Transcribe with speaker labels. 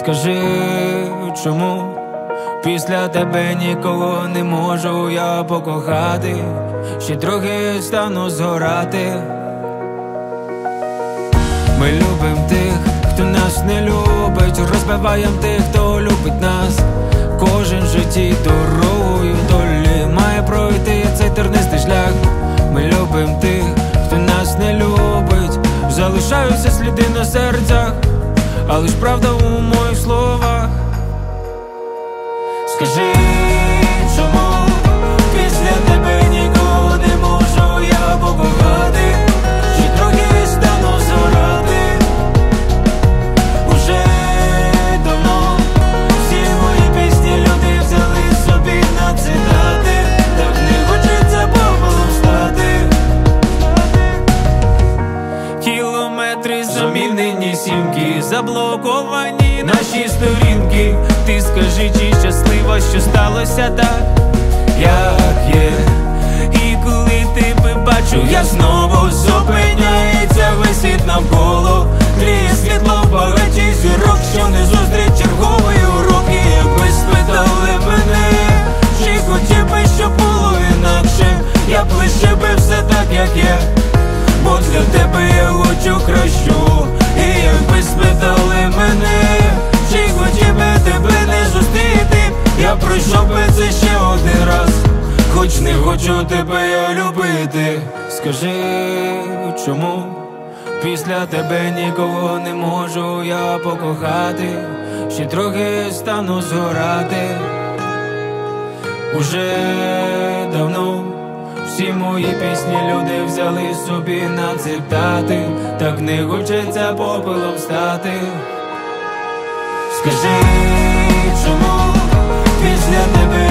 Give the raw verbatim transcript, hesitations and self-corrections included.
Speaker 1: Скажи, чому після тебе нікого не можу я покохати, ще трохи стану згорати. Ми любим тих, хто нас не любить, розбиваєм тих, хто любить нас. Кожен в житті дорогою долі має пройти цей тернистий шлях. Ми любим тих, хто нас не любить, залишаються сліди на серцях, але ж правда у моїх словах. Скажи, чому після тебе нікого не можу я покохати, чи трохи стану згорати. Уже давно всі мої пісні люди взяли собі на цитати, так не хочеться попелом стати. Кілометри замінені сімки, заблоковані наші сторінки. Ти скажи, чи щаслива, що сталося так, як є. І коли тебе бачу, я знову зупиняється весь світ навколо. Тліє світло в багаті зірок, що не зустріч чергової уроки. Якби спитали мене, чи хотів би, щоб було інакше, я б лишив би все так, як є, бо для тебе я хочу кращу. І якби спитали мене, чи хотів би тебе не зустріти, я пройшов би це ще один раз, хоч не хочу тебе я любити. Скажи, чому після тебе нікого не можу я покохати, ще трохи стану згорати. Уже давно всі мої пісні люди взяли собі на цитати, так не хочеться попелом стати. Скажи, чому після тебе